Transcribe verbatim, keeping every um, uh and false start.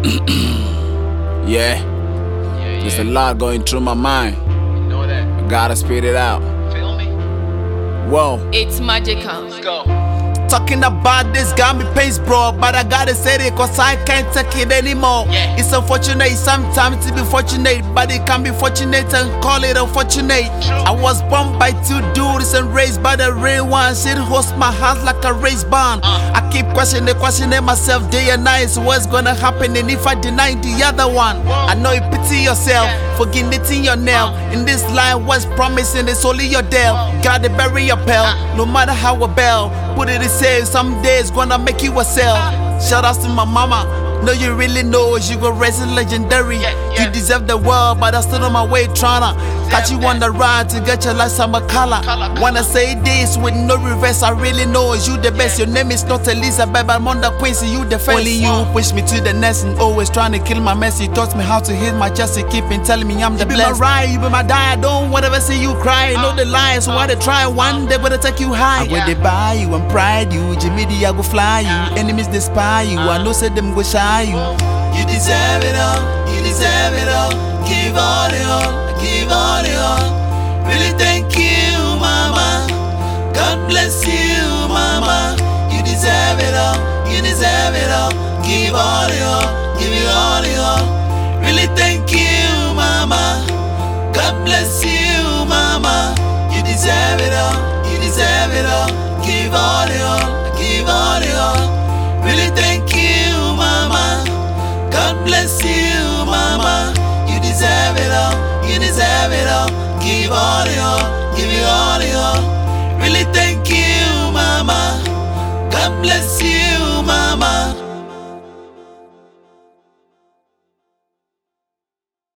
yeah. Yeah, There's yeah. a lot going through my mind. You know that. I gotta spit it out. Feel me? Whoa. It's magical. Let's go. Talking about this got me pains, bro. But I gotta say it cause I can't take it anymore. Yeah. It's unfortunate sometimes to be fortunate, but it can be fortunate and call it unfortunate. True. I was born by two dudes and raised by the real ones. It hosts my heart like a race band. Uh. I keep questioning, questioning myself day and night. So what's gonna happen and if I deny the other one? Whoa. I know you pity yourself Yeah. for getting your nail. Uh. In this life, what's promising is only your death. Whoa. Gotta bury your pal, Uh. no matter how a bell. Put it in say someday it's gonna make you a sell. Shout out to my mama. No, you really know you go raising legendary. Yeah, yeah. You deserve the world, but I'm still on my way tryna catch you on the ride to get your life some color. Color. Wanna say this with no reverse, I really know you the best. Your name is not Elizabeth, but I'm on the Quincy, you the first. Only you push me to the next and always trying to kill my mess. You taught me how to hit my chest, you keep on telling me I'm the blessed. You be my ride, you be my die, I don't wanna ever see you cry. Know the lies, so why they try one day gonna take you high. I go they buy you and pride you, Jimmy D I go fly you. Enemies they spy you, I know say them go shy you. You deserve it all, you deserve it all. Give all the all, give all the all. Really thank you, mama. God bless you, mama. You deserve it all, you deserve it all. Give all the all, give you all the all. Really thank you, mama. God bless you, mama. You deserve it all, you deserve it all. Give all the all, give all the all. Really thank you, mama. God bless you, mama. You deserve it all, you deserve it all. Give all the all, give you all the all. Really thank you, mama. God bless you, mama.